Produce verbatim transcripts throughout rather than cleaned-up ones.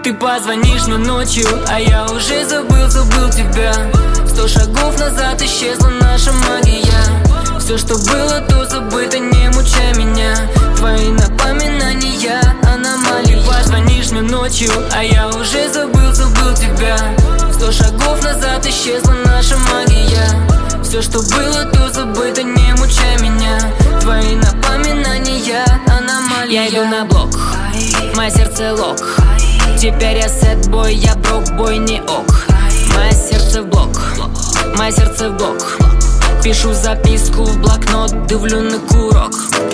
Ты позвонишь мне ночью, а я уже забыл, забыл тебя. Сто шагов назад исчезла наша магия. Все, что было, то забыто, не мучай меня. Твои напоминания, аномалии. Ты позвонишь мне ночью, а я уже забыл, забыл тебя. Сто шагов назад исчезла наша магия. Все, что было, то забыто, не мучай меня. Твои напоминания, аномалии. Я иду на блок, мое сердце лок. Теперь я сэдбой, я брок-бой, не ок. Мое сердце в блок, мое сердце в блок. Пишу записку в блокнот, дывлю на курок.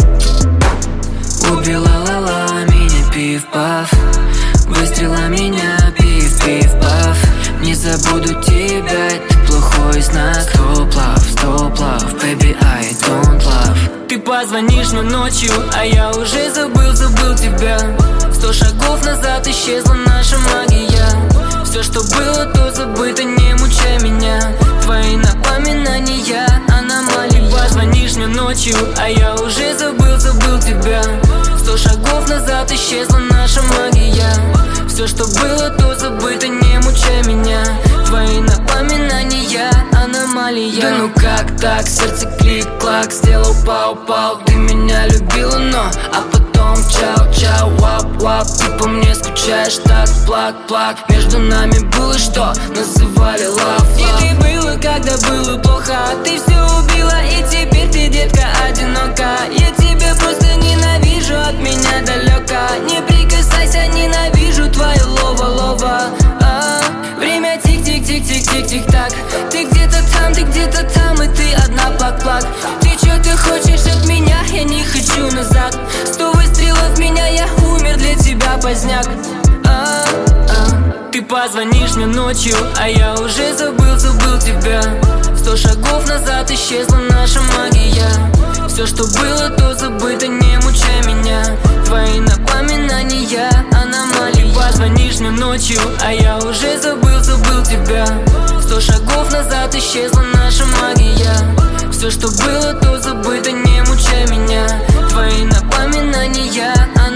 Убила ла-ла, меня пиф-паф. Выстрела меня, пиф-пиф-паф. Не забуду тебя, это плохой знак. Стоп лав, стоп лав, baby, I don't love. Ты позвонишь мне ночью, а я уже забыл, забыл тебя. Сто шагов назад исчезла наша магия. Все, что было, то забыто, не мучай меня. Твои напоминания, аномалии. Позвонишь мне ночью, а я уже забыл, забыл тебя. Сто шагов назад исчезла наша магия. Все, что было, то забыто, не мучай меня. Твои напоминания, аномалия. Да ну как так, сердце клик-клак, сделал пау-пау. Ты меня любила, но, а потом чау-чау, вап-вап. Ты по мне скучаешь так, плак-плак. Между нами было что, называли love. Где ты была, когда было плохо? Ты все убила, и теперь ты, детка, одинока. Я тебя просто ненавижу, от меня далека. Не прикасайся, ненавижу твое лово-лово. а, Время тик-тик-тик-тик-тик-тик-так. Ты где-то там, ты где-то там, и ты одна плак-плак. Ты чё ты хочешь от меня? Я не хочу назад. Сто выстрелов в меня, я умер для тебя, поздняк. а, а. Ты позвонишь мне ночью, а я уже забыл, забыл тебя. Сто шагов назад исчезла наша магия. Все, что было, то забыто, не мучай меня. Твои напоминания, аномалии. Позвонишь мне ночью, а я уже забыл, забыл тебя. Сто шагов назад исчезла наша магия. Все, что было, то забыто, не мучай меня. Твои напоминания, аномалии.